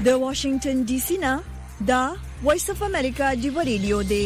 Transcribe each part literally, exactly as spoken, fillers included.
د واشنگټن ډي سي نه دا وایس اف امریکا دی ریډیو دی.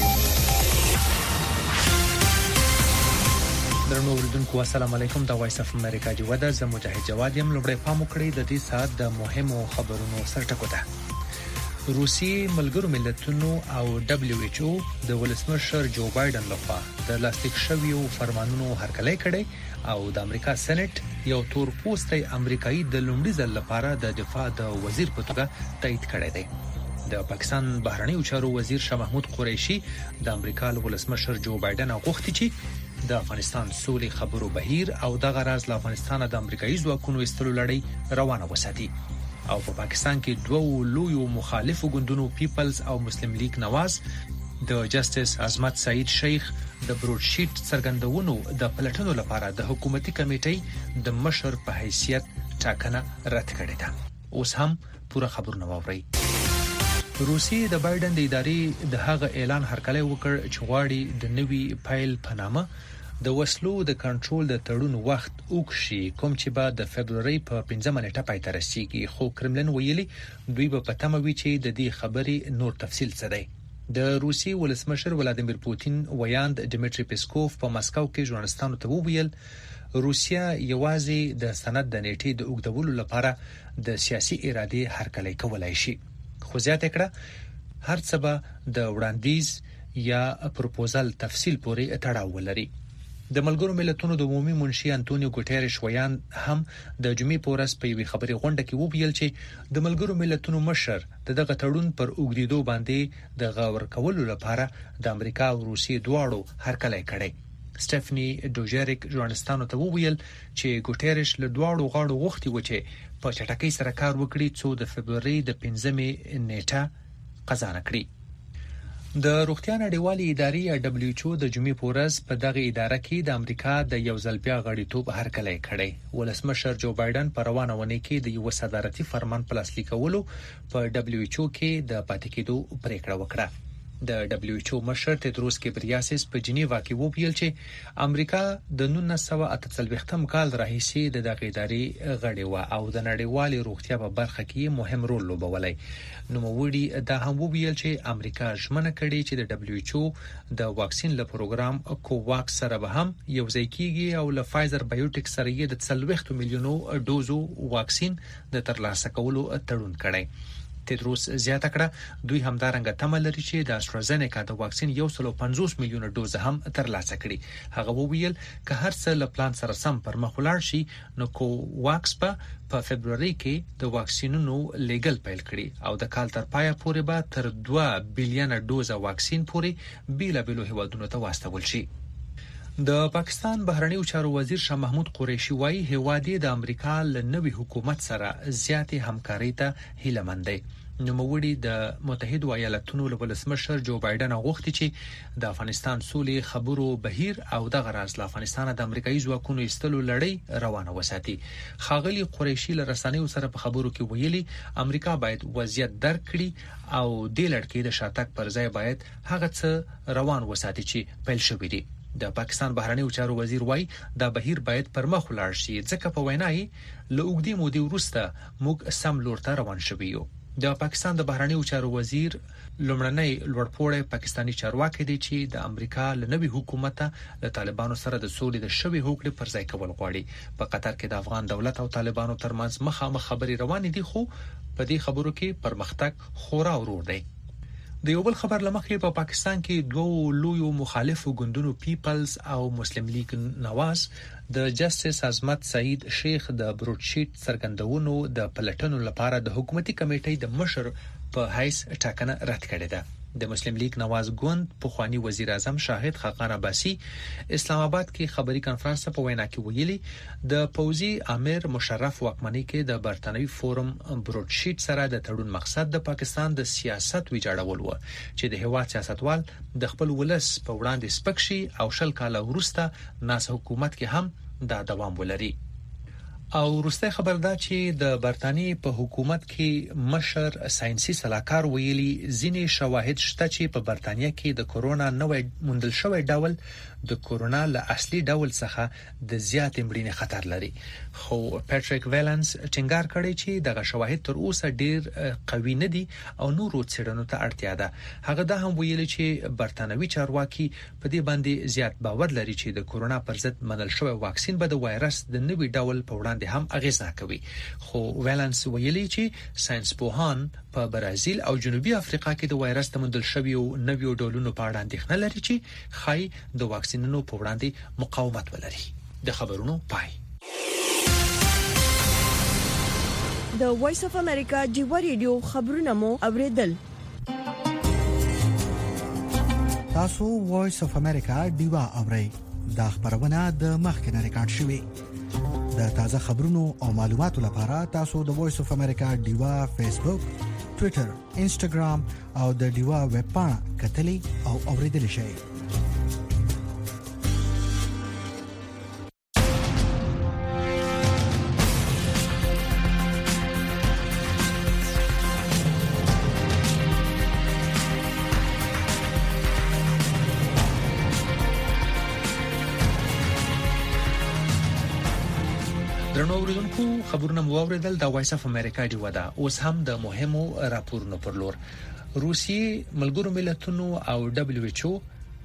درنو اوریدونکو السلام علیکم. دا وایس اف امریکا دی ودا ز مجاهد جواد یم. لومړی پام وکړئ د دې ساعت د مهمو خبرونو سرټکو ته. روسي ملګرو ملتونو او دبليو ایچ او د ولسمشر جو بایدن لخوا د لاسلیک شویو فرمانونو هرکلی کړي او د امریکا سېنات یو تور پوسټي امریکایي د لومړي ځل لپاره د دفاع د وزیر په توګه تایید کړی دی. د پاکستان بهرنیو چارو وزیر شاه محمود قریشي د امریکا ولسمشر جو بایدن غوښتي چې د افغانستان سولې خبرو بهیر او د غراز له افغانستان د امریکایي ځواکونو استلو لړۍ روانه وساتي. او په پاکستان کې دوه لویو مخالفو ګوندونو پیپلز او مسلم لیگ نواز د جسټس عظمت سعید شیخ د بروډشیټ څرګندونو د پلټنو لپاره د حکومتي کمیټې د مشر په حیثیت ټاکنه رد کړې ده. اوس هم پوره خبرونه واورئ. روسي د بایدن د ادارې د هغه اعلان هرکلی وکړ چې غواړي د نوي فایل په نامه د وسلو د کنټرول د تړون وخت اوکشي کوم چې به د فبرवरी په پنځمه نیټه پای ته رسیږي. خو کرملن ویلي دوی به پټه وي چې د دې خبرې نور تفصیل څه دی. د روسي ولسمشر ولادیمیر پوتین ویاند دمیټری پیسکوف په مسکو کې ژورنالستانو ته وویل روسیا یوازې د سند د نیټې د اوږدولو لپاره د سیاسي ارادې هرکلی کولای شي. خو زیاته کړه هر څه به د وړاندیز یا پروپوزل تفصیل پورې تړاو ولري. د ملګرو ملتونو د عمومي منشي انټونیو ګوټيريش ویان هم د جمعې په ورځ په یوې خبري غونډه کې وویل چې د ملګرو ملتونو مشر د دغه تړون پر اوږدېدو باندې د غور کولو لپاره د امریکا او روسیې دواړو هرکلی کړی. سټيفني ډوجریک ژورنالستانو ته وویل چې ګوټيريش له دواړو غاړو غوښتي و چې په چټکۍ سره کار وکړي څو د فبرवरी د پنځمې نیټه قضا کړي. د روغتیا نړیوالې ادارې یا دبليو ایچ او د جمعې په ورځ په دغه اداره کې د امریکا د یو ځل بیا غړیتوب هرکلی کړی. ولسمشر جو بایدن په روانه ونې کې د یو صدارتي فرمان په لاسلیک کولو په دبليو ایچ او کې د پاتې کېدو پریکړه وکړه. د دبليو ایچ او مشر تدروس کبریاسس په جنیوا کې وویل چې امریکا د نولس سوه اته څلوېښتم کال راهیسې د دغه ادارې غړې و او د نړیوالې روغتیا په برخه کې مهم رول لوبولی. نوموړي دا هم وویل چې امریکا ژمنه کړې چې د دبليو ایچ او د واکسین له پروګرام کوواکس سره به هم یو ځای کیږي او له فایزر بایوټیک سره یې د څلوېښت میلیونو ډوزو واکسین د ترلاسه کولو تړون کړی. تدروس زیاته کړه دوی همدارنګه تمه لري چې د استرازینیکا د واکسین یو سل او پنځوس میلیونه ډوز هم ترلاسه کړي. هغه وویل که هر څه له پلان سره سم پر مخ ولاړ شي نو کوواکس په په فبرवरी کې د واکسینونو لیګل پیل کړي او د کال تر پایه پورې به تر دوه بلین ډوز واکسین پورې بیلابیلو هیوادونو ته واستول شي. د پاکستان بهرنیو چارو وزیر شاه محمود قریشي وايي هیواد د امریکا له نوي حکومت سره زیاتې همکاري ته هیله مند دی. نوموړي د متحده ایالاتونو له ولسمشر جو بایدن غوښتي چې د افغانستان سولې خبرو بهیر او د غراز له افغانستان د امریکایي ځواکونو ایستلو لړۍ روانه وساتي. خاغلی قریشي له رسنیو سره په خبرو کې ویلي امریکا باید وضعیت درک کړي او د لړۍ د شاتګ پر ځای باید هغه څه روان وساتي چې پیل شوی دی. د پاکستان بهرنیو چارو وزیر وايي دا بهیر باید پر مخ ولاړ شي ځکه په وینای له اوږدې مودې وروسته موږ سم لور ته روان شوو یو. د پاکستان د بهرنیو چارو وزیر لومړنی لوړپوړی پاکستانی چارواکي دی چې د امریکا له نوي حکومت له طالبانو سره د سولې د شوي هوکړې پر ځای کول غواړي. په قطر کې د افغان دولت او طالبانو ترمنځ مخامخ خبري روانې دي خو په دې خبرو کې پرمختګ خورا ورور دی. د یو بل خبر لمخې په پا پاکستان کې دوه لویو مخالفو ګوندونو پیپلز او مسلم لیگ نواز د جسټس عظمت سعید شیخ د بروډشیټ څرګندونو د پلټنو لپاره د حکومتي کمیټې د مشر په حیث ټاکنه رد کړې ده. د مسلم لیگ نواز ګوند پخوانی وزیر اعظم شاهد خاقان عباسی اسلام آباد کې خبري کانفرنس په وینا کې ویلي د پوزي امیر مشرف واکمنۍ کې د برتانوي فورم بروډشیټ سره د تړون مقصد د پاکستان د سیاست ویجاړول و چې د هیواد سیاستوال د خپل ولس په وړاندې سپکشي او شل کاله وروسته ناس حکومت کې هم دا دوام ولري. او وروسته خبر ده چې د برتانی په حکومت کې مشر ساينسي سلاکار ویلي ځینې شواهد شته چې په برتانیا کې د کورونا نوې موندل شوی ډول د کورونا له اصلي ډول څخه د زیات مړینې خطر لري. خو پیټریک ویلنس ټینګار کړی چې دغه شواهد تر اوسه ډیر قوي نه دي او نورو څېړنو ته اړتیا ده. هغه دا هم ویلي چې برتانوي چارواکي په دې باندې زیات باور لري چې د کورونا پر ضد منل شوی واکسین به د وایرس د نوې ډول په وړاندې هم اغیزناک کوي. خو ویلنس ویلي چې ساينس پوهان په برازیل او جنوبي افریقا کې د وایرس د موندل شویو نویو ډولونو په اړه اندېښنه لري چې خای د واکسینونو په وړاندې مقاومت ولري. د خبرونو پای. د وایس اف امریکا ډیو ریډیو خبرونه مو اوریدل. تاسو وایس اف امریکا ډیو اورئ. دا خبرونه د مخکنه ریکارډ شوې. د تازه خبرونو او معلوماتو لپاره تاسو د وایس اف امریکا ډیوا فیسبوک، ټوئیټر، انسټاګرام او د ډیوا ویب پاڼه کتلې او اوریدل شئ. درنو اوریدونکو خبرونه مو اوریدل د وایس اف امریکا ډیو ده. اوس هم د مهمو راپورونو پر لور. روسیې ملګرو ملتونو او دبليو ایچ او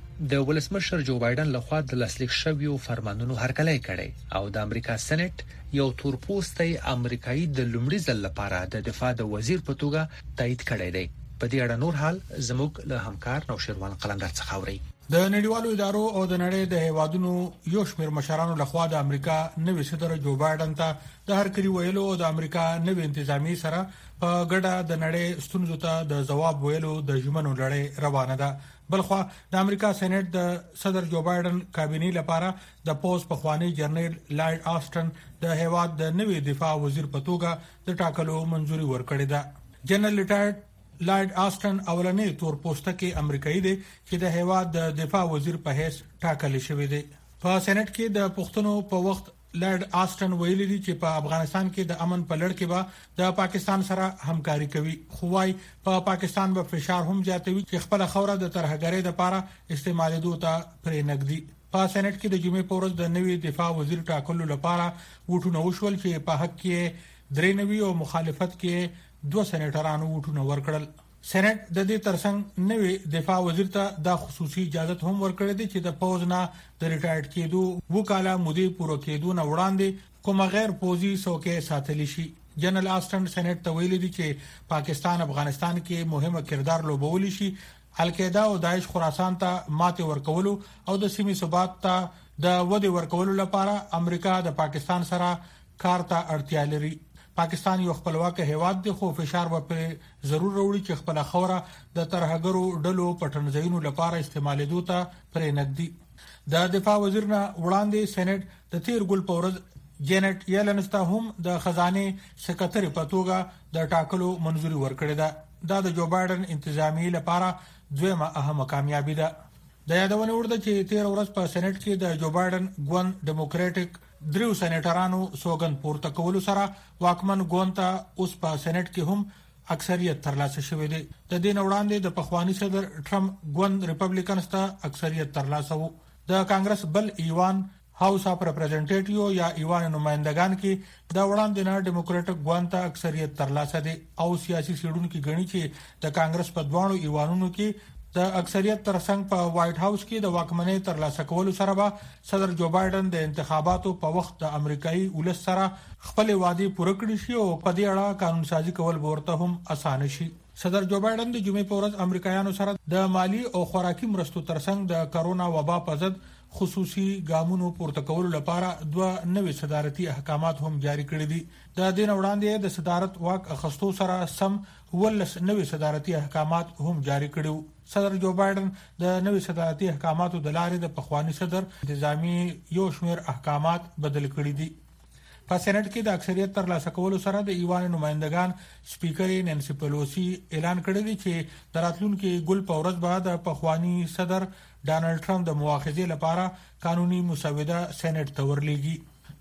د ولسمشر جو بایدن لخوا د لاسلیک شویو فرمانونو هرکلی کړي او د امریکا سېنات یو تورپوستي امریکایي د لومړي ځل لپاره د دفاع د وزیر په توګه تایید کړی دی. په دې اړه نور حال زموږ له همکار نوشروان قلندر څخه اوري. د نړیوالو ادارو او د نړۍ د هیوادونو یو شمېر مشرانو لخوا د امریکا نوي صدر جو بایدن ته د هرکلی ویلو او د امریکا نوي انتظامی سره په ګډه د نړۍ ستونزو ته د جواب ویلو د ژمنو لړۍ روانه ده. بلخوا د امریکا سېنات د صدر جو بایدن کابینې لپاره د پوز پخوانی جنرال لارډ آسټن د هیواد د نوي دفاع وزیر په توګه د ټاکلو منځوري ورکړې ده. جنرال لارډ لارډ آسټن اولنې تور پوسټکي امریکایي دی چې د هیواد د دفاع وزیر په حیث ټاکل شوی دی. په سېنات کې د پښتنو په وخت لارډ آسټن ویلي دی چې په افغانستان کې د امن په لړ کې به د پاکستان سره همکاري کوي. خو وايي په پاکستان به فشار هم زیاتوي چې خپل خوره د ترهګرۍ لپاره استعمالېدو ته پرې نګدي. په سېنات کې د جمعې په ورځ د نوي دفاع وزیر ټاکلو لپاره ووټونه وشول چې په حق کې درې نوي او مخالفت کې دوه سېنیټرانو ووټونه ورکړل. سېنات د دې ترڅنګ نوي دفاع وزیر ته د خصوصي اجازه هم ورکړې ده چې د پوز نه د ریټایرډ کېدو وکاله مودې پوره کېدو نه وړاندې کوم غیر پوزي څوکۍ ساتل شي. جنرال آسټن سېنات ته ویلي دي چې پاکستان افغانستان کې مهمه کردار لوبولی شي، القاعده او داعش خراسان ته ماته ورکولو او د سیمې ثبات ته د ودی ورکولو لپاره امریکا د پاکستان سره کار ته اړتیا لري. پاکستان یو خپلواک هیواد دی خو فشار به په ضرور وروړي چې خپل خوره د ترهګرو ډلو پټنځینو لپاره استعمالېدو ته پرې نګدي. د دفاع وزیر نه وړاندې سېنات د تیر ګل پورز جینټ یلنس ته هم د خزانه سکرټری په توګه د ټاکلو منځوري ورکړې ده. دا د جو بایدن انتظامی لپاره دویمه اهمه کامیابی ده. د یادونه ورده چې تیر ورځ په سېنات کې د جو بایدن ګوند ډیموکراټک دریو سېنیټرانو سوګند پورته کولو سره واکمن ګوند ته اوس په سېنات کې هم اکثریت ترلاسه شوې ده. د دې وړاندې د پخوانی صدر ټرمپ ګوند ریپبلیکنز ته اکثریت ترلاسه وو. د کانګرس بل ایوان هاوس اف ریپرزنټیټیو یا ایوان نمائندگان کې د وړاندې نه ډیموکراټک ګوند ته اکثریت ترلاسه دي او سیاسي سیډونکو غني چې د کانګرس په دوانو ایوانونو کې د اکثریت ترڅنګ په وایټ هاوس کې د واکمنۍ ترلاسه کولو سره به صدر جو بایدن د انتخاباتو په وخت د امریکایي ولس سره خپل وعده پوره کړی شي او په دې اړه قانون سازي کول ورته هم اسانه شي. صدر جو بایدن د جمعې په ورځ امریکایانو سره د مالی او خوراکي مرستو ترڅنګ د کرونا وبا په ضد خصوصي ګامونو پورته کولو لپاره دوه نوي صدارتي احکامات هم جاری کړي دي. د دین وړاندې د صدارت واک اخستو سره سم ولس نوي صدارتي احکامات هم جاری کړي. صدر جو بایدن د نوي صدارتي احکاماتو د لارې د پخوانی صدر انتظامی یو شمېر احکامات بدل کړي دي. په سېنات کې د اکثریت ترلاسه کولو سره د ایوان نمائندگان سپیکر نانسی پیلوسی اعلان کړی دی چې د راتلونکو ګل په ورځ بعد پخوانی صدر ډانلډ ټرمپ د مؤاخذې لپاره قانوني مسوده سېنات ته ورلېږي.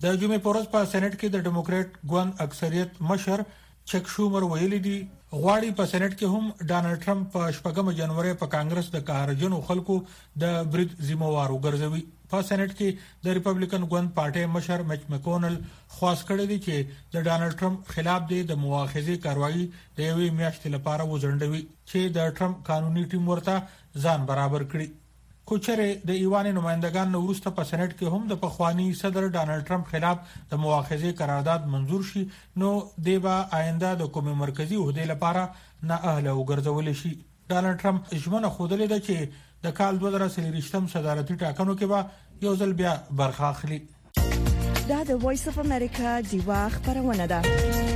د جمعې په ورځ په سېنات کې د ډیموکرات ګوند اکثریت مشر چک شومر ویلي دي غواړي په سېنات کې هم ډانلډ ټرمپ په شپږم جنوري په کانګرس د قهرجنو خلکو د برید ذمہوار وګرځوي. په سېنات کې د ریپبلیکن ګوند پارټي مشر میچ مکونل خواست کړی دی چې د ډانلډ ټرمپ خلاف د مواخذې کاروایی د یوې میاشتې لپاره وځنډوي چې د ټرمپ قانوني ټیم ورته ځان برابر کړي. کوچره د ایوان نمائندگان نو وروسته په سېنات کې هم د پخوانی صدر ډانلډ ټرمپ خلاف د مواخذې قرارداد منزور شي نو دیبا آینده د کومې مرکزی عہده لپاره نه اهل وګرځول شي. ډانلډ ټرمپ ژمنه خوده لیده چې د کال دوه زره څلوېښتم صدارتي ټاکنو کې به یو ځل بیا برخه اخلي. دا د وایس اف امریکا دی واخ خبرونه ده.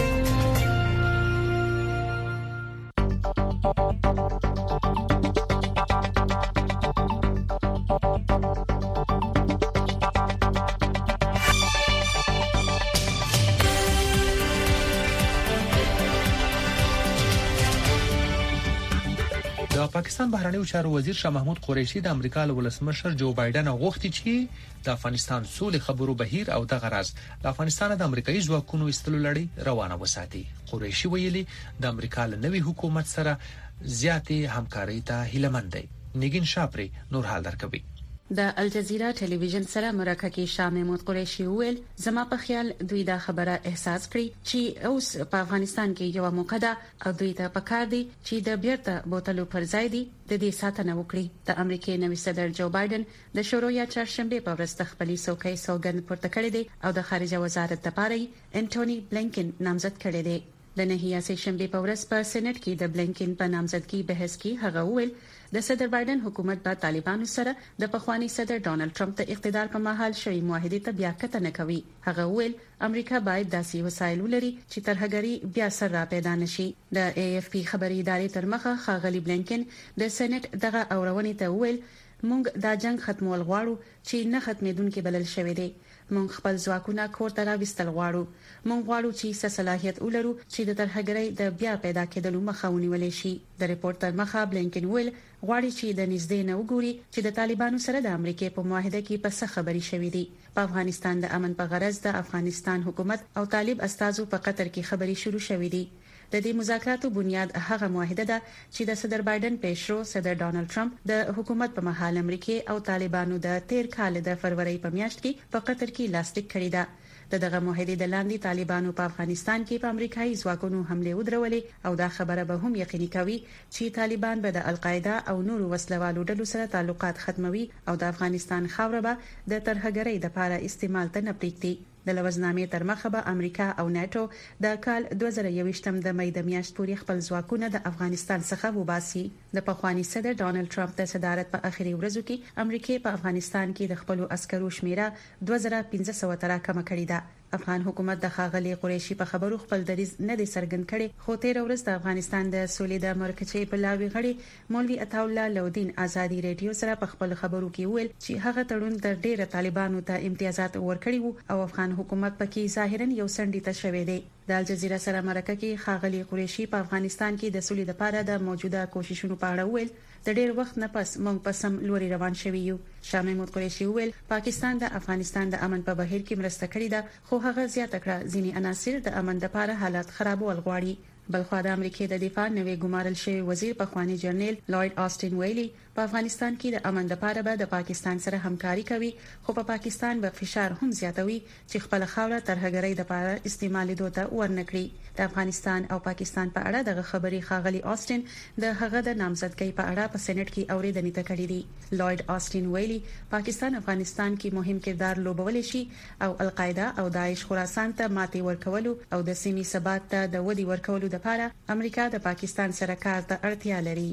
د پاکستان بهرنیو چارو وزیر شاه محمود قریشي د امریکا له ولسمشر جو بایدن غوښتي چې د افغانستان سولې خبرو بهیر او د غرض د افغانستان د امریکایي ځواکونو استلو لړۍ روانه وساتي. قریشي ویلي د امریکا له نوي حکومت سره زیاتې همکاري ته هیلمند دی. نگین شاپری نور حال درکوي. د الجزیره ټلویزیون سره مرکه کې شاه محمود قریشي ویل زما په خیال دوی دا خبره احساس کړي چې اوس په افغانستان کې یو موقع ده او دوی ته پکار دي چې د بیرته بوتلو پر ځای دي د دې ساتنه وکړي. د امریکای نوي صدر جو بایدن د شروع چهارشنبه په ورځ خپلې څوکۍ سوګند پورته کړې دي او د خارجه وزارت لپاره انټونی بلینکن نامزد کړی دی. د نهي شنبه په ورځ په سېنات کې د بلینکن په نامزدګۍ بحث کې هغه ویل د صدر بایدن حکومت به طالبانو سره د پخوانی صدر ډانلډ ټرمپ د اقتدار په مهال شوی معاهده ته بیا کتنه کوي. هغه ویل امریکا باید داسې وسایل ولري چې ترهګری بیا سر را پیدا نشي. د ای اف پی خبري ادارې تر مخه خاغلی بلینکن د سېنات دغه اورونې ته ویل مونږ دا جنگ ختمول غواړو چې نه ختمېدونکي بلل شوی دی. مونږ خپل ځواکونه کور ته راوستل غواړو. مونږ غواړو چې څه صلاحیت ولرو چې د ترهګرۍ د بیا پیدا کېدلو مخه ونیول شي. د ریپورت تر مخه بلینکن ویل غواړي چې د نږدې نه وګوري چې د طالبانو سره د امریکای په معاهده کې په څه خبري شوې دي. په افغانستان د امن په غرض د افغانستان حکومت او طالب استازو په قطر کې خبري شروع شوې دي. د دې مذاکراتو بنیاد هغه معاهده ده چې د صدر بایدن پیشرو صدر ډانلډ ټرمپ د حکومت په مهال امریکای او طالبانو د تیر کال د فروری په میاشت کې په قطر کې لاسلیک کړی ده. د دغه معاهده د لاندې طالبانو په افغانستان کې په امریکایي ځواکونو حمله ودرولې او دا خبره به هم یقیني کوي چې طالبان به د القاعده او نورو وسلوالو ډلو سره تعلقات ختموي او د افغانستان خاوره به د ترهګرۍ لپاره استعمال ته نه پریږدي. د لوزنامې تر مخه به امریکا او ناتو د کال دوه زره یوویشتم د مې د میاشت پورې خپل ځواکونه د افغانستان څخه وباسي. د پخوانی صدر ډانلډ ټرمپ د صدارت په اخري ورځو کې امریکا په افغانستان کې د خپل عسکرو شمیره دوه زره پنځه سوه تر کم کړی ده. افغان حکومت د خاغلی قریشي په خبرو خپل دریځ نه دی څرګند کړي خو تیر ورځ د افغانستان د سولې د مرکزي بلاوي غړي مولوي عطا الله لودین ازادي رادیو سره په خپل خبرو کې ویل چې هغه تړون د ډیره طالبانو ته امتیازات ورکړي وو او افغان حکومت پکې ظاهرا یو سندې ته شوې دی. د الجزیره سره مرکه کې خاغلی قریشي په افغانستان کې د سولې لپاره د موجوده کوششونو په اړه ویل د ډیر وخت نه پس موږ په سم لوري روان شوي یو. شاه محمود قریشي ویل پاکستان د افغانستان د امن په بهیر کې مرسته کړې ده خو هغه زیاته کړه ځینې عناصر د امن لپاره حالات خرابول غواړي. بلخو د امریکای د دفاع نوې ګمارل شوی وزیر په خواني جرنیل لوید آستین ویلي په افغانستان کې د امن لپاره به د پاکستان سره همکاري کوي خو په پا پاکستان به فشار هم زیاتوي چې خپل خاوره ترهګرۍ لپاره استعمالېدو ته ورنکړي. د افغانستان او پاکستان په اړه دغه خبري خاغلی آستین د هغه د نامزدګۍ په اړه په سېنات کې اورېدنې ته کړې دي. لوید آستین ویلي پاکستان افغانستان کې مهم کردار لوبولی شي او القاعده او داعش خراسان ته ماتې ورکولو او د سیمې ثبات ته د ودی ورکولو لپاره امریکا د پاکستان سره کار ته اړتیا لري.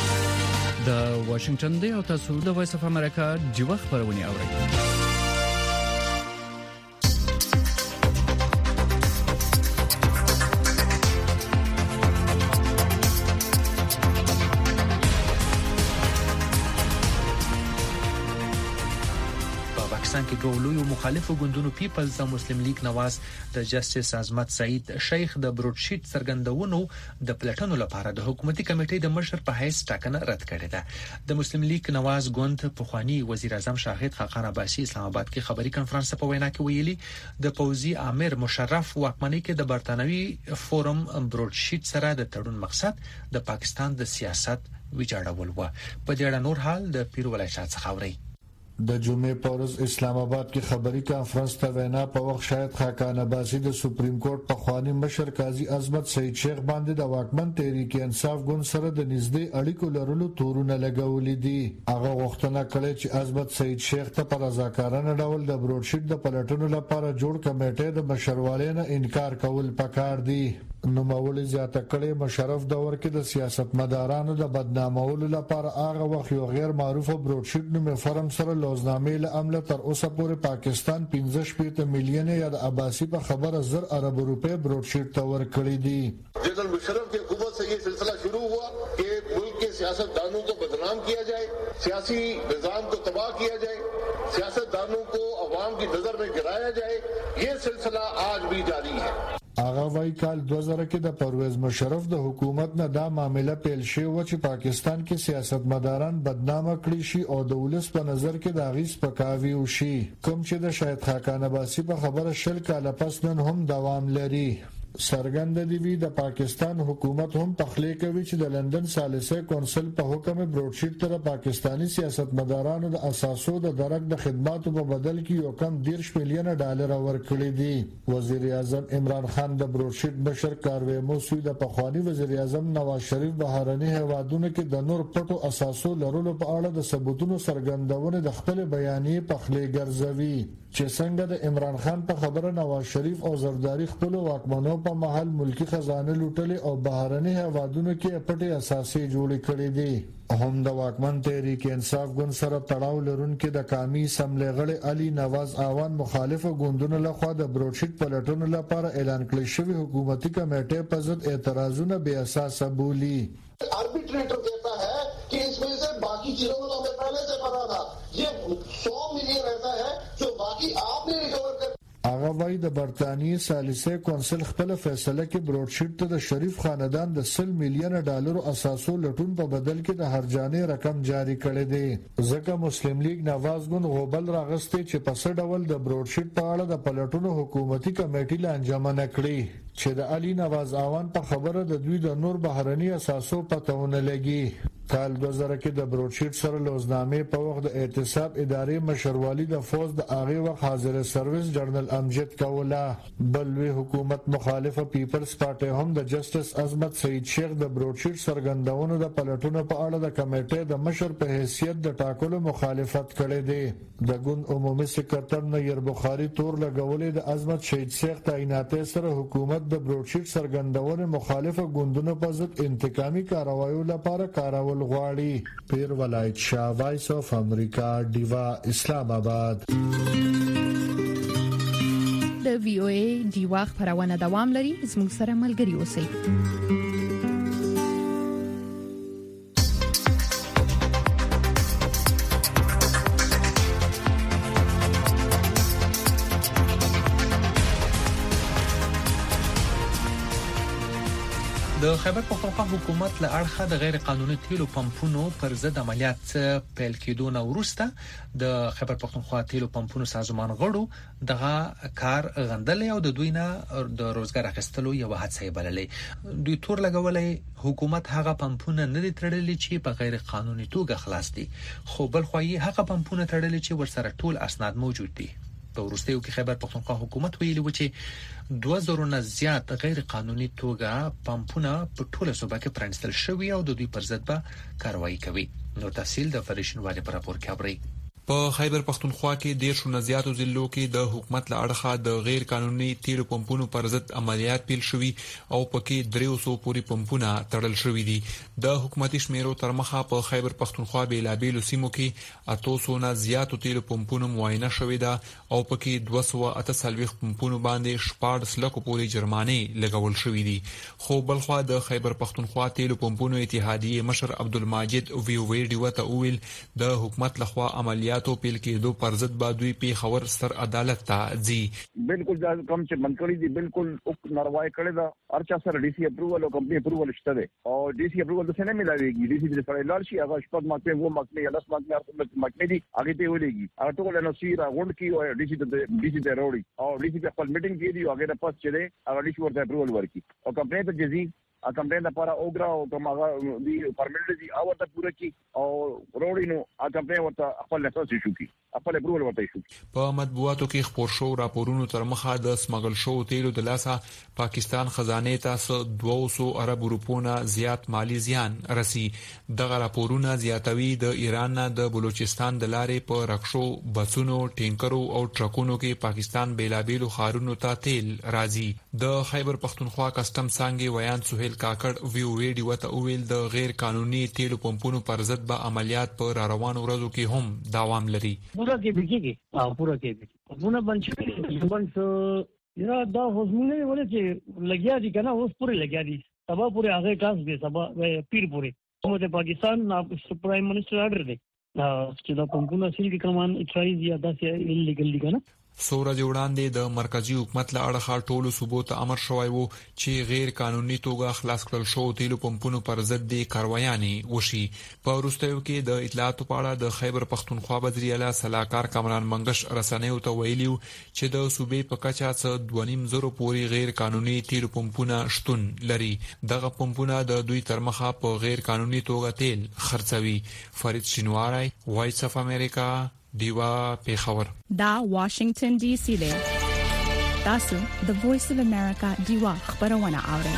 د واشنگټن دی او تاسو د وایس اف امریکا جوه خبرونه اورئ. پاکستان کې دوه لوی مخالفو ګوندونو پیپلز او مسلم لیگ نواز د جسټس عظمت سعید شیخ د بروډشیټ څرګندونو د پلټنو لپاره د حکومتي کمیټې د مشر په حیث ټاکنه رد کړې ده. د مسلم لیگ نواز ګوند پخوانی وزیر اعظم شاهد خاقان عباسی اسلام آباد کې خبري کنفرانس په وینا کې ویلي د پوځي امیر مشرف واکمنۍ کې د برتانوي فورم بروډشیټ سره د تړون مقصد د پاکستان د سیاست ویجاړول و. په دې اړه نور حال د پیر ولای شاه څخه اوري. د جمعې پورز اسلام آباد کې خبري کانفرنس ته وینا په وخت شاهد خاقان عباسی د سپریم کورټ په خواني مشر قاضي عظمت سعید شیخ باندې د واکمن تحریک انصاف ګوند سره د نږدې اړیکو لرلو تورونه لګولې دي. هغه غوښتنه کړې چې عظمت سعید شیخ ته په رضاکارانه ډول د بروډشیټ د پلټنو لپاره جوړ کمیټې د مشروالۍ نه انکار کول پکار دي. نو مولوی زیاته کړي مشرف دور کې د سیاستمدارانو د بدنامولو لپاره هغه وخت یو غیر معروف بروډشیټ نوم فرم سره لوزنامې له عمله تر اوسه پورې پاکستان پنځه شپږ میلیون یا د عباسی په خبره زر ارب روپے بروډشیټ ته ورکړي دي. جنرل مشرف کی حکومت سے یہ سلسلہ شروع ہوا کہ ملک کے سیاستدانوں کو بدنام کیا جائے, سیاسی نظام کو تباہ کیا جائے, سیاستدانوں کو عوام کی نظر میں گرایا جائے. یہ سلسلہ آج بھی جاری ہے. هغه وای کال دوه زره کې د پرویز مشرف د حکومت نه دا معاملې پیل شوه و چې پاکستان کې سیاستمداران بدنامه کړي شي او د ولس په نظر کې د غیس پکاوي وشي, کوم چې د شاهد خاقان عباسی په خبره شل کاله پس نن هم دوام لري. سرګند دی وی د پاکستان حکومت هم تخلیه کوي چې د لندن ثالثه کونسل په حکم بروډشیټ تر پاکستانی سیاستمدارانو د اساسو د درک د خدماتو په بدل کې یو کم دیرش میلیون ډالر ورکړي دي. وزیر اعظم عمران خان د بروډشیټ بشر کاروي موسوی د پخوانی وزیر اعظم نواز شریف بهرني هیوادونو کې د نور پټو اساسو لرلو په اړه د ثبوتونو سرګندونه د خپل بیانیې په خلی ګرځوي چې څنګه د عمران خان په خبره نواز شریف او زرداری خپل واکمنو په محل ملکی خزانه لوټلې او بهرني هیوادونو کې پټي اساسي جوړې کړې دي. هم د واکمن تحریک انصاف ګوند سره تړاو لرونکو د قومي اسمبلی غړي علي نواز آوان مخالفه ګوندونو لخوا د بروډشیټ پلټنو لپاره اعلان کړی شوی حکومتي کمیټې په ضد اعتراضونه بے اساسه بولی. آربیٹریٹر کہتا ہے کہ اس میں سے باقی چیزوں کو ہمیں پہلے سے پتا تھا. یہ سو ملین ایسا ہے جو باقی آپ نے ریکور کر. هغه وای د برتانیې ثالثه کونسل خپل فیصله کې بروډشیټ ته د شریف خاندان د سل میلیون ډالر اساسو لټون په بدل کې د هرجانې رقم جاری کړی دی. ځکه مسلم لیگ نواز ګوند غوبل راغسته چې په څه ډول د بروډشیټ په اړه د پلټونو حکومتي کمیټې لانجمنه کړي چې د علي نواز آوان په خبره د دوی د نور بهرني اساسو پتهونه لګي. کال دوه زره کې د بروډشیټ سره لوزنامې په وخت د اعتصاب ادارې مشروالی د فوز د هغه وخت حاضر سرویس جنرال امجد کولا. بلوي حکومت مخالفه پیپلز پارټي هم د جسټس عظمت سعید شیخ د بروډشیټ سرګندونو د پلټونو په اړه د کمیټې د مشر په حیثیت د ټاکلو مخالفت کړی دی. د ګوند عمومي سکرټر نیر بخاری تور لګولې د عظمت سعید شیخ تعیناتې سره حکومت د بروډشیټ سرګندونو مخالفه ګوندونو په ضد انتقامي کاروایو لپاره کارول غواړي. پیر ولایت شاه وایس اف امریکا دیوا اسلام آباد. د وی او ای دیوا خبرونه دوام لري. زموږ سره ملګري اوسئ. د خیبر پختونخوا حکومت له اړخه د غیر قانوني تیلو پمپونو پر ضد عملیات پیل کېدو نه وروسته د خیبر پختونخوا تیلو پمپونو سازمان غړو دغه کار غندلې او د دوی نه د روزګار اخیستلو یو هڅه بللې. دوی تور لګولې حکومت هغه پمپونه نه دي تړلې چې په غیر قانوني توګه خلاص دي, خو بل خو یې هغه پمپونه تړلې چې ورسره ټول اسناد موجود دي. په وروستیو کې خیبر پختونخوا حکومت ویلي و چې دوه زره نه زیات غیر قانوني توګه پمپونه په ټوله صوبه کې پرانستل شوی او د دوی پر ضد به کاروایی کوي. نو تفصیل د فریشن والي پر راپور کې اوري. په خیبر پختونخوا کې ډیر شو نزياتو ضلعو کې د حکومت له اړخه د غیر قانوني تیلو پمپونو پر ضد عملیات پیل شوي او پکې درې سوه پورې پمپونه تړل شوي دي. د حکومتي شمیرو تر مخه په خیبر پختونخوا بیلابیلو سیمو کې اته سوه نه زیاتو تیلو پمپونو معاینه شوي ده او پکې دوه سوه اته څلوېښت پمپونو باندې شپاړس لکو پورې جرمانې لګول شوي دي. خو بلخوا د خیبر پختونخوا تیلو پمپونو اتحادیې مشر عبدالماجد وی وی ډیو ته ویل د حکومت لخوا عملیات عملیاتو پیل کېدو پر ضد به دوی پیښور ستر عدالت ته ځي. بالکل دا کوم چې منکړی دي بالکل او نارواي کړی دا ارچا سره ډي سي اپروول او کمپنی اپروول شته ده او ډي سي اپروول څه نه ملایويږي. ډي سي د سره لار شي هغه شپږ ماته وو مکمه یا لس ماته ارته مکمه دي هغه ته ولېږي هغه ټول نو سی را غونډ کی او ډي سي ته ډي سي ته وروړي او ډي سي په خپل میټینګ کې دی هغه د پاس چره هغه ډي سي ورته اپروول ورکي او کمپنی ته جزي ا کمپنی لپاره اوګرا او کومه دی فارمټ دي او ته پوره کی او وروړي نو ا کمپنی ورته خپل نفس شو کی خپل اپروول ورته شو. په مطبوعاتو کې خبر شو راپورونو تر مخه د سمګل شو تیلو د لاسه پاکستان خزانه ته دوه سوه ارب روپونه زیات مالی زیان رسی. دغه راپورونه زیاتوي د ایران نه د بلوچستان د لارې په رکشو بسونو ټینکرو او ټرکونو کې پاکستان بیلابیلو خارونو ته تیل راځي. د خیبر پختونخوا کسٹم څنګه ویان سہیل کاکړ وی ویډي وته اویل د غیر قانوني تیلو پمپونو پر ضد به عملیات په روانو ورځو کې هم دوام لري. پورا کې بګيږي او پورا کې پمپونه بنچ بنچ یرا دا هوزمونه ولې چې لګیا دي کنه اوس پورې لګیا دي سبا پورې هغه کاس به سبا پیر پورې کومه د پاکستان پرایم منسٹر آرډر دی چې دا پمپونه سیل کې کمان اټرایز یا داسې انلیګل دي کنه. سورج وړاندې د مرکزی حکومت له اړخه ټولو صوبو ته امر شوی وو چې غیر قانوني توګه خلاص کړل شو تیلو پمپونو پر ضد د کاروایانې وشي. په وروستیو کې د اطلاعاتو په اړه د خیبر پختونخوا وزیر اعلی صلاحکار کامران منګش رسنیو ته ویلیو چې د صوبې په کچه څه دوه نیم زره پورې غیر قانوني تیلو پمپونه شتون لري. دغه پمپونه د دوی تر مخه په غیر قانوني توګه تیل خرڅوي. فرید شینواری، وایس اف امریکا، دیوا پیښور. دا واشنگټن ډي سي دی. تاسو د وایس اف امریکا دیوا خبرونه اورئ.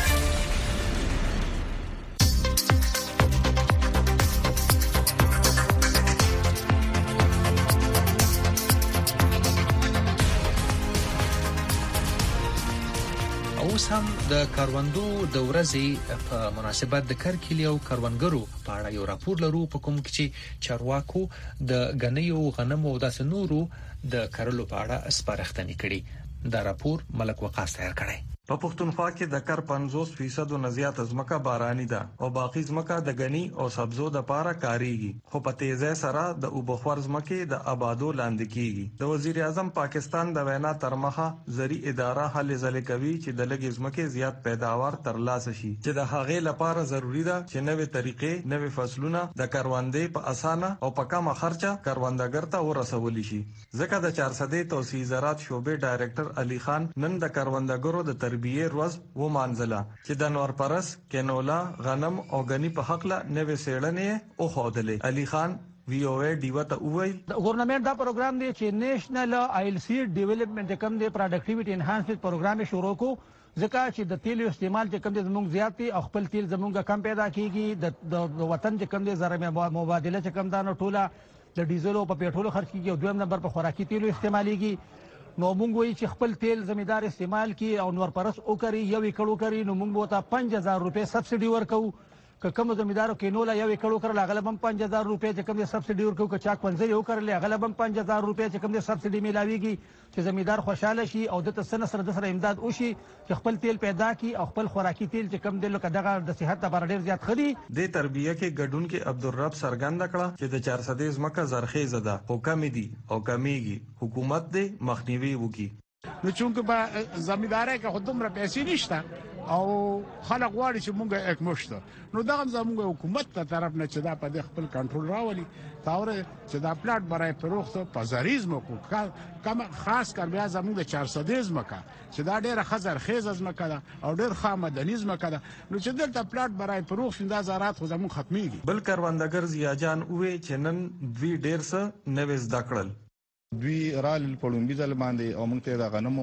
اوس هم د کاروندو د ورځې په مناسبت د کرکیلي او کاروانګرو په اړه یو راپور لرو په کوم کې چې چارواکو د غنیو غنمو او د نورو د کرلو په اړه سپارښتنې کړي. دا راپور ملک وقاص تیار کړی. په پښتونخوا کې د کر پنځوس فیصد او نزيات ازمکه باراني ده او باقی ازمکه د غنی او سبزو د پاره کاریږي خو په تیزه سره د اوبخور ازمکه د آبادو لاندې کیږي. د وزیر اعظم پاکستان د وینا ترمخه زری اداره حل ځلې کوي چې د لګي ازمکه زیات پیداوار ترلاسه شي چې د هغې لپاره ضروری ده چې نوې طریقې نوې فصلونه د کاروندې په اسانه او په کمه خرچه کاروندګر ته ورسول شي. ځکه د چار سده توسيع زراعت شعبې ډایریکټر علي خان نن د کاروندګرو د تربیه روز و مانزله چې د نور پرس کینولا غنم او غنی په حق له نوې سیړنې او خودلې. علي خان وی او ای دیو ته وویل ګورنمنت دا پروګرام دی چې نېشنل آیل سی ډیولپمنٹ کم دی پروډکټیویټي انهانسمنت پروګرام شروع کو ځکه چې د تیل استعمال چې کم دي زموږ زیات دي او خپل تیل زموږ کم پیدا کیږي د وطن چې کم دي زره مبادله چې کم دا نه ټوله د ډیزل او په پېټرول خرج کیږي او دویم نمبر په خوراکي تیلو استعماليږي. نو موږ وایي چې خپل تیل زمیدار استعمال کی او نور پرس او کوي یو کړو کوي نو موږ وته پنځه هزار روپے سبسيډي ورکو که کوم زمیدارو کې نو لا یو کړو کړل غالبا پنځه هزار روپے چې کوم سبسيډي ورکو که چا پنځه یو کړل غالبا پنځه هزار روپے چې کوم سبسيډي ملاويږي چې زمیدار خوشاله شي او د تسنه سره د سره امداد وشي چې خپل تیل پیدا کی او خپل خوراکي تیل چې کوم د لکه دغه د صحت لپاره ډیر زیات خدي. د تربیه کې ګډون کې عبدالرب سرګند کړه چې د چار سده زمکه زرخیزه ده او کمی دي او کمیږي حکومت دې مخنیوي وکړي. نو چونکه به زمیندارای که خود دومره پیسې نشته او خلک غواړي چې مونږه اکمشته نو دغه زموږ حکومت ته طرف نه چې دا په خپل کنټرول راولي تاوره چې دا پلاټ برای فروخت پازاریزم کو کم خاص کر بیا زموږ د چار سدیزم کا چې دا ډیره خزر خیز از مکه او ډیر خامدنیزم کده نو چې دلته پلاټ برای فروخت دا زارات خو زموږ ختميږي. بل کاروندګر زیاجان وې چې نن دوی ډیر څه نوې زده کړل. دوی رال پړومبي ځل باندې او موږ ته د غنمو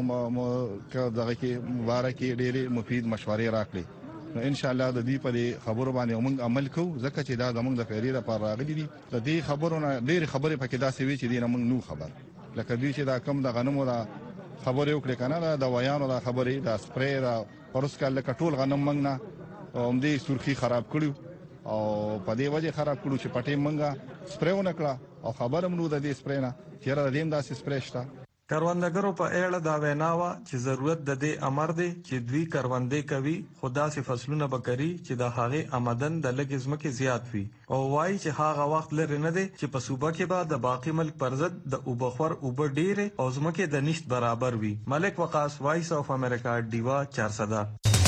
دغه کې مبارکي ډېرې مفید مشورې راکړي. نو ان شاء الله د دې په خبرو باندې موږ عمل کوو ځکه چې دا زموږ د فعالیت لپاره راغلي دي. د دې خبرونه ډېرې خبرې پکې داسې وي چې دې موږ نو خبر لکه دوی چې دا کم د غنمو دا خبرې وکړي کنه دا د ویانو دا خبرې دا سپری دا پرسکل لکه ټول غنم موږ نه هم دې سرخي خراب کړو او په دې وجه خراب کړو چې پټې منګه سپری ونه کړه او خبر هم نو د دې سپری نه چیرې د دې داسې سپری شته. کروندګرو په اړه دا ویناوه چې ضرورت د دې امر دی چې دوی کروندې کوي خدا سي فصلونه بکري چې د هغه آمدن د لګ ځمکې زیات وي او وايي چې هغه وخت لري نه دی چې په صوبه کې به د باقي ملک پر ضد د اوبخور اوبه ډېرې او ځمکې د نشت برابر وي. ملک وقاص، وایس اف امریکا، ډیوا چار صدا.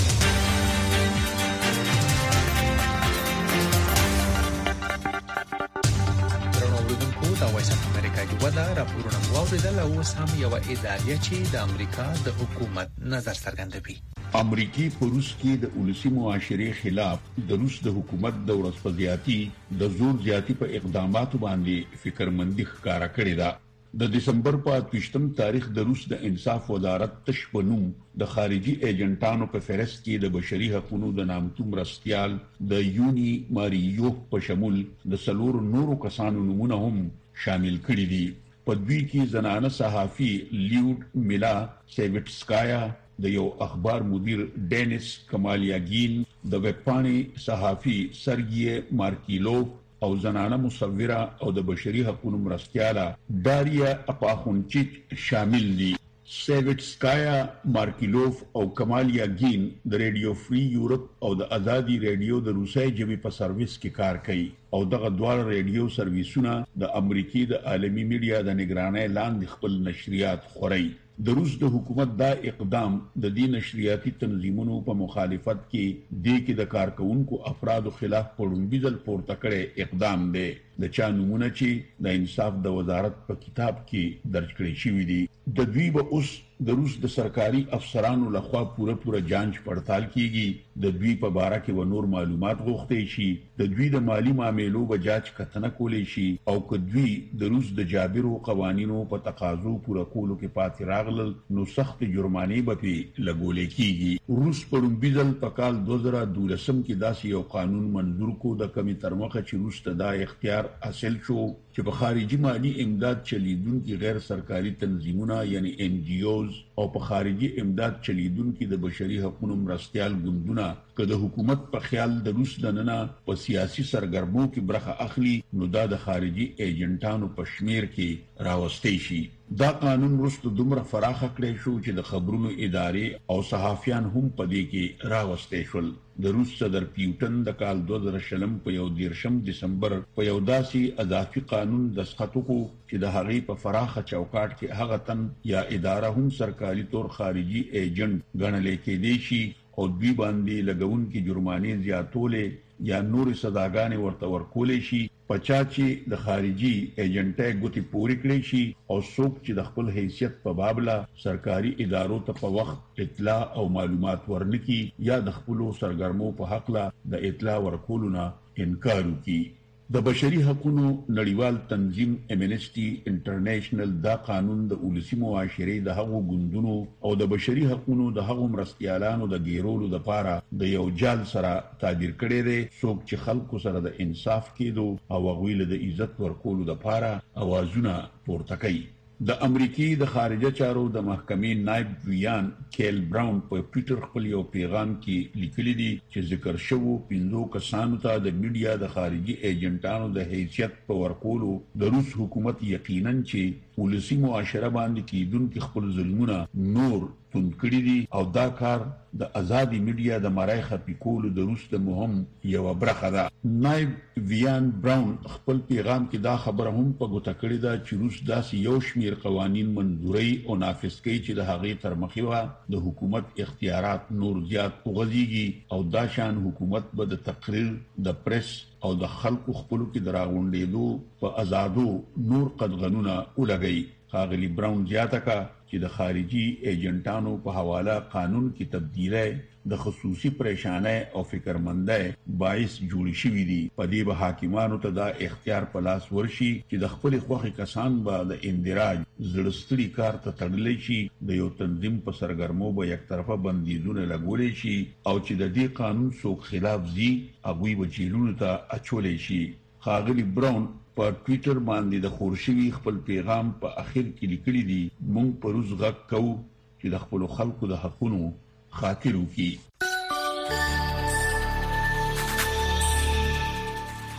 د وایس اف امریکا ډیوا دا راپورونه واوریدل او اوس هم یو ادارې چې د امریکا د حکومت نظر څرګندوي. امریکای په روس کې د ولسی معاشري خلاف د روس د حکومت د ورسپدياتي د زور زیاتی په اقداماتو باندې فکرمندي ښکارا کړې ده. د دسمبر په اتوشتم تاریخ د روس د انصاف وزارت تشبنوم د خارجي ایجنټانو په فهرست کې د بشري حقوقو د نامتو مرستيال د یونی ماریو په شمول د سلور نورو کسانو نمونه هم شامل کړي دي. په دوی کې زنانه صحافي لیود میلا سیوټسکایا، د یو اخبار مدیر ډینیس کمالیاګین، د ویبپاڼې صحافي سرګي مارکیلوف او زنانه مصوره او د بشري حقوقو مرستياله داریا اپاخونچیچ شامل دي. سیوټسکایا، مارکیلوف او کمالیاګین د ریډیو فری یورپ او د ازادي ریډیو د روسي ژبې په سرویس کې کار کوي او دغه دواړه ریډیو سرویسونه د امریکای د عالمي میډیا د نگرانۍ لاندې خپل نشریات خوري. د روس د حکومت دا اقدام د دې نشریاتي تنظیمونو په مخالفت کې د کې د کارکونکو افرادو خلاف پړونبیزل پورته کړي اقدام دی. د چا نمونه چې د انصاف د وزارت په کتاب کې درج کړی شوی دی. د دوی به اوس د روس د سرکاري افسرانو لخوا پوره پوره جانچ پړتال کیږي. د دوی په باره کې و نور معلومات غوښتي شي. د دوی د مالی معاملو به جاج کتنه کولی شي او که دوی د روس د جابرو قوانینو په تقاضو پوره کولو کې پاتې راغلل نو سخت جرمانه به پی لګولې کیږي. روس پړونبیزل په کال دوه زره دولسم کې داسې یو قانون منظور کو د کمی ترمخه چې روس ته دا اختیار حاصل شو چې په خارجي مالی امداد چلیدونکو غیر سرکاري تنظیمونه یعنی ان جی اوز او په خارجي امداد چلیدونکو د بشري حقوقو مرستيال ګوندونه که د حکومت په خیال د روس دننه په سیاسي سرګرمو کې برخه اخلي نو دا د خارجي ایجنټانو په شمیر کې راوستي شي. دا قانون وروسته دومره فراخه کړی شو چې د خبرونو ادارې او صحافیان هم په دې کې راوستي شول. د روس صدر پیوټن د کال دوه زره شلم په یو دیرشم دسمبر په یو داسې اضافي قانون دستخط وکړ چې د هغې په فراخه چوکاټ کې هغه تن یا اداره هم سرکاري تور خارجي ایجنټ ګڼل کېدی شي او دوی باندې لګونکي جرمانې زیاتولې یا نور سزاګانې ورته ورکولې شي. پچا چې د خارجي ایجنټای ګوتی پوری کړی شي او څوک چې د خپل حیثیت په بابله سرکاري ادارو ته په وخت اطلاع او معلومات ورنکي یا د خپل سرګرمو په حق لا د اطلاع ورکولو نه انکار وکړي. د بشري حقوقو نړیوال تنظیم امنسټي انټرنیشنل دا قانون د ولسی معاشري د هغو ګوندونو او د بشري حقوقو د هغو مرستيالانو د ګیرولو د پاره د یو جال سره تعبیر کړي دي څوک چې خلکو سره د انصاف کېدو او غویل د عزت ورکولو د پاره اوازونه پورته کوي. د امریکای د خارجه چارو د محکمې نائب ویان کیل براون په ټوئیټر خپل یو پیغام کې لیکلي دي چې ذکر شوو پنځو کسانو ته د میډیا د خارجي ایجنټانو د حیثیت په ورکولو د روس حکومت یقینا چې ولسی معاشره باندې کیدونکو خپل ظلمونه نور تون کړی دي او دا کار د ازادي میډیا د مړای خپي کولو د روس د مهم یو برخه ده. نائب ویان براون خپل پیغام کې دا خبره هم په ګوته کړې ده چې روس داسې یو شمیر قوانين منځوري او نافذ کوي چې د هغې تر مخیوه د حکومت اختیارات نور زیات وغځيږي او دا شان حکومت به د تقریر د پریس او د خلکو خپلو کې دراغونډېدو په آزادو نور قدغنونه ولګي. ښاغلي براون زیاته کا چې د خارجي ایجنټانو په حواله قانون کې تبدیلی د خصوصي پریشانه او فکرمندۍ باعث جوړ شوې دي. په دې به حاکمانو ته دا اختیار په لاس ورشي چې د خپل خوخي کسان به د اندراج زړستري کار ته تړلی شي، د یو تنظیم په سرګرمو به یک طرفه بندیزونه لګولې شي او چې د دې قانون څوک خلاف زی هغوی به جیلونو ته اچولې شي. ښاغلي براون په ټوئیټر باندې د خورشوي خپل پیغام په اخر کې لیکلي دي مونږ په روز غږ کوو چې د خپل خلکو د حقونو خاطر وکړي.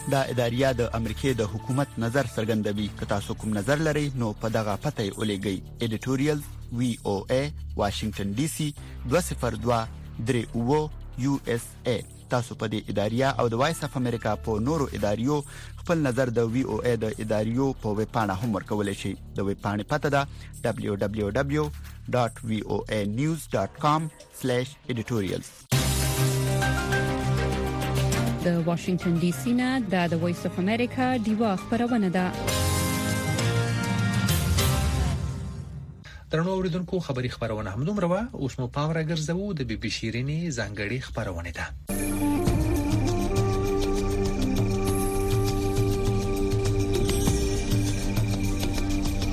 دا اداریه د امریکای د حکومت نظر څرګندوي. که تاسو کوم نظر لرئ نو په دغه پته یې ولېږئ. editorials وی او ای واشنگټن ډي سي دوه صفر دوه درې اوه یو اس ای. تاسو په دې اداریه او د وایس اف امریکا په نورو اداریو خپل نظر د وی او ای د اداریو په ویب پاڼه هم ورکولای شئ. د ویب پاڼې پته ده دبليو دبليو دبليو ډاټ وی او ای نیوز ډاټ کام سلیش editorials. د واشنگټن ډي سي نه د وایس اف امریکا دیوا خبرونه ده. درنو اوریدونکو خبری خبرونه هم دومره وا اوس مو پام راګرځوو د بي بي شيرينې ځانګړي خبرونه ده.